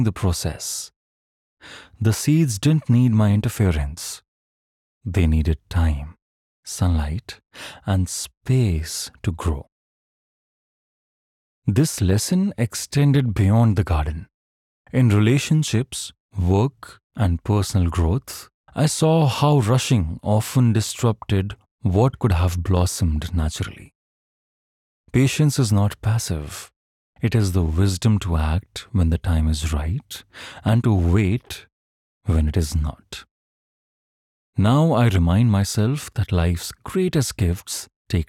the process. The seeds didn't need my interference. They needed time, sunlight, and space to grow. This lesson extended beyond the garden. In relationships, work, and personal growth, I saw how rushing often disrupted what could have blossomed naturally. Patience is not passive. It is the wisdom to act when the time is right and to wait when it is not. Now I remind myself that life's greatest gifts